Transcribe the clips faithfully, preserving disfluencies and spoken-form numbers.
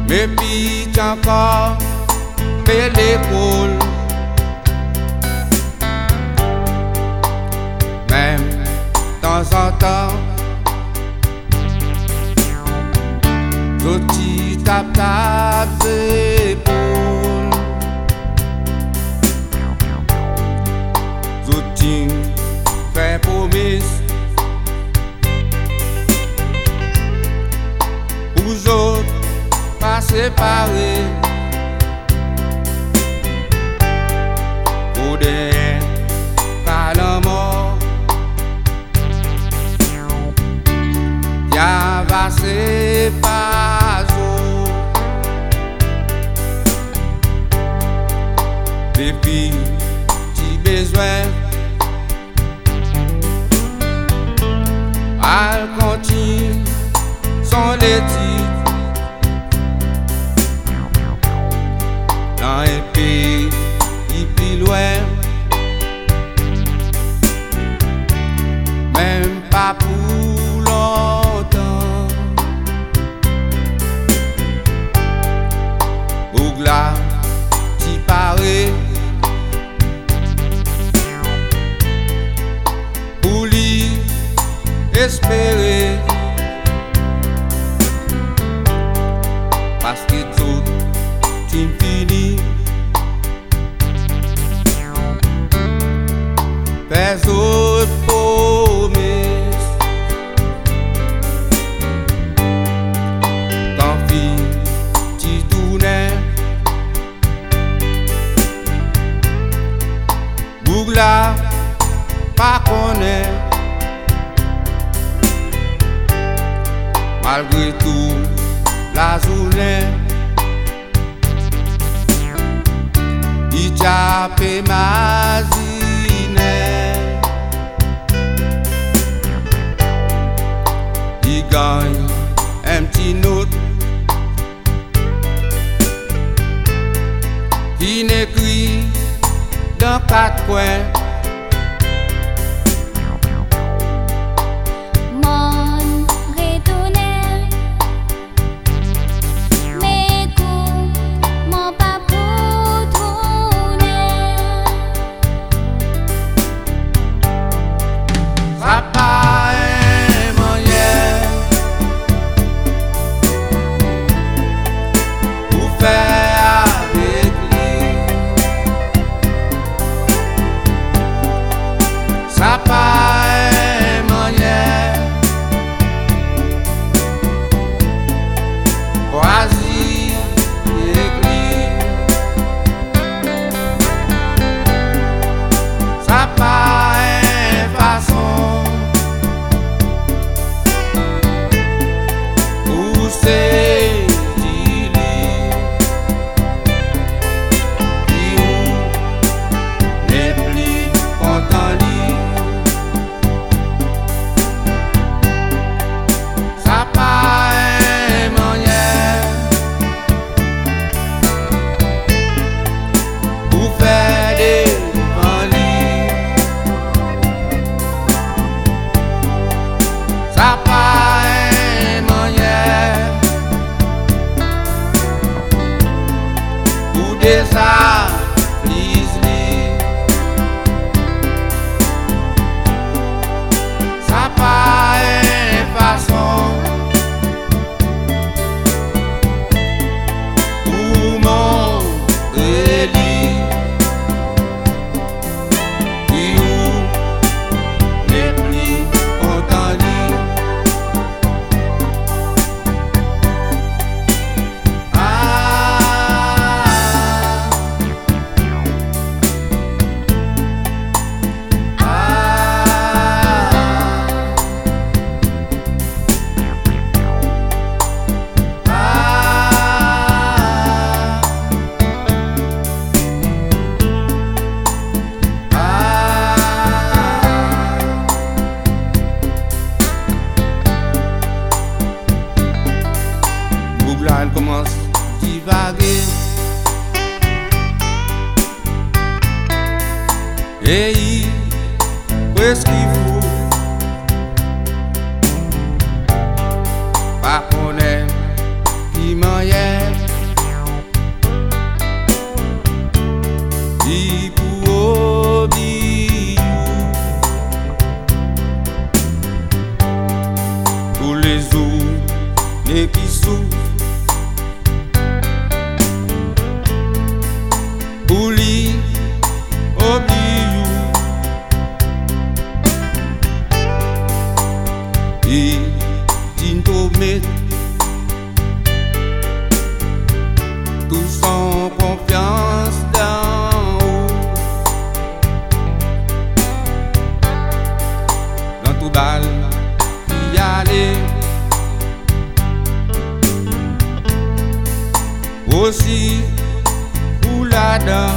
Mais puis encore fait l'épaule. Même de temps en temps Zoti tap tap épaules. Zoti fait promesse aux autres pas séparés. Pour des calmes morts y'a passé pas eau. Depuis petit besoin elle continue son l'éthique dans un pays plus loin, même pas pour longtemps. Bougla, t'y paraît pour lui espérer, parce que tout est fini. Fais autres promesses quand fille t'y tournait. Bougla pas connaît. Malgré tout la journée il tape ma il gagne un petit note il écrit dans quatre coins. bal qui allait aussi pour la dent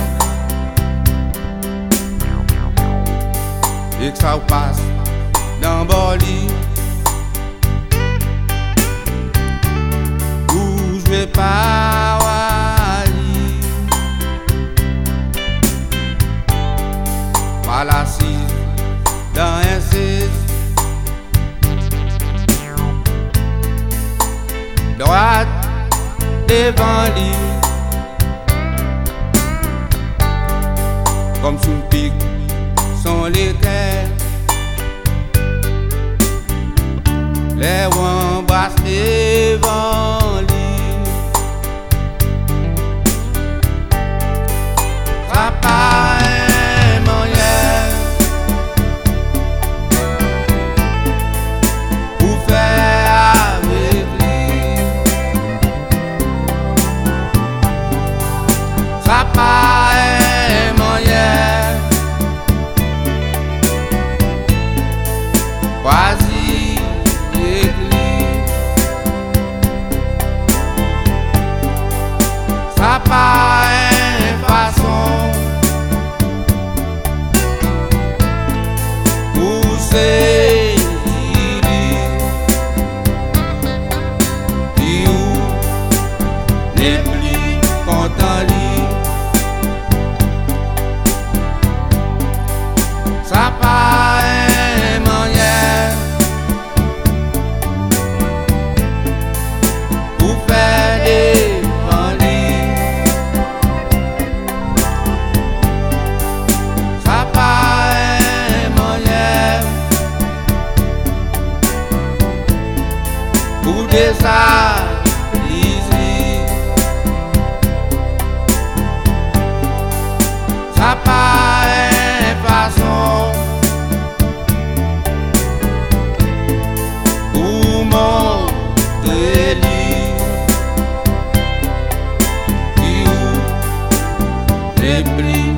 et que ça passe dans Boli où je vais pas wali mal assise dans un six droite devant lui comme sous le pic sont les terres les ouans brassent devant lui ça paraît moyen pour faire avec lui ça paraît moyen quasi l'église ça paraît façon pour c'est qui ou les plus contents ça paraît moyen pour faire des bandits ça paraît moyen pour des ça paraît façon pour montrer qui ou les plis